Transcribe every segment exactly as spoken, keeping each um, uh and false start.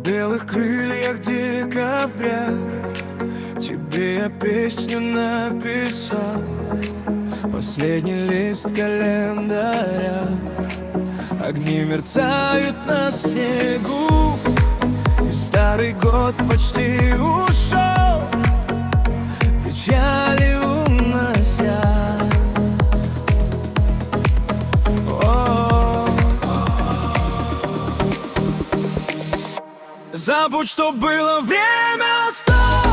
белых крыльях декабря тебе я песню написал. Последний лист календаря, огни мерцают на снегу, и старый год почти ушел, печали унося. О, забудь, что было, время стоп.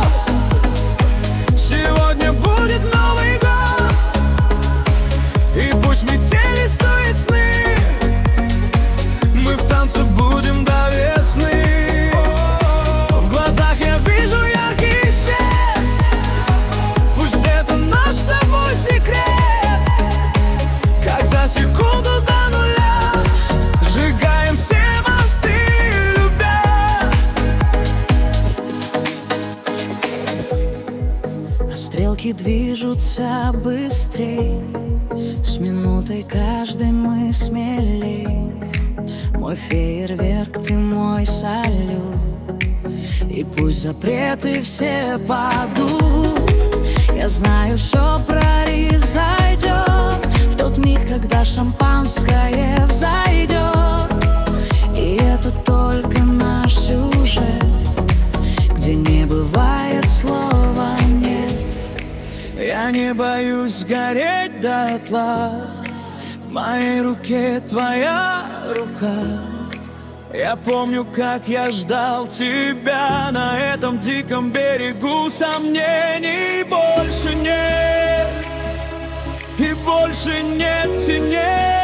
Сегодня будет Новый год, и пусть метели сует сны, мы в танце будем до весны. В глазах я вижу яркий свет, пусть это наш с тобой секрет. Как за секунду до нуля сжигаем все мосты, любя. А стрелки движутся быстрей, с минутой каждый мы смелей. Мой фейерверк, ты мой салют, и пусть запреты все падут, я знаю, все произойдет в тот миг, когда шампанское взойдет. И это только наш сюжет, где не бывает слова нет. Я не боюсь сгореть дотла, в моей руке твоя рука. Я помню, как я ждал тебя на этом диком берегу. Сомнений больше нет, и больше нет теней,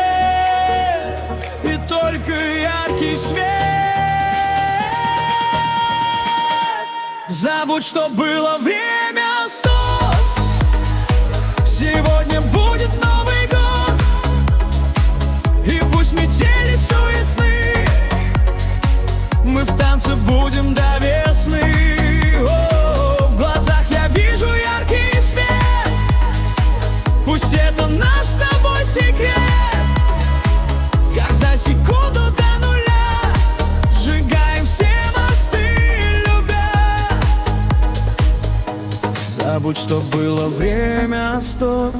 и только яркий свет. Забудь, что было, время стоп. Сегодня будет Новый год, и пусть метели сует сны, мы в танце будем до весны. О, в глазах я вижу яркий свет, пусть это наш с тобой секрет. Как за секунду до нуля сжигаем все мосты, любя. Забудь, что было, время стоп.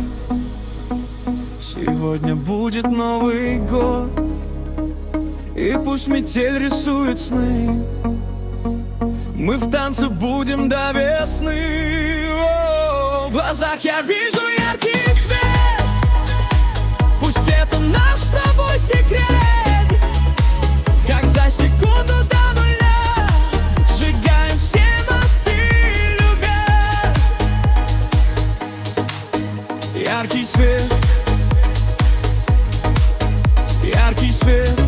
Сегодня будет Новый год, и пусть метель рисует сны, мы в танце будем до весны. О, в глазах я вижу яркий свет, пусть это наш с тобой секрет. Как за секунду до нуля сжигаем все мосты, любя. Яркий свет, яркий свет.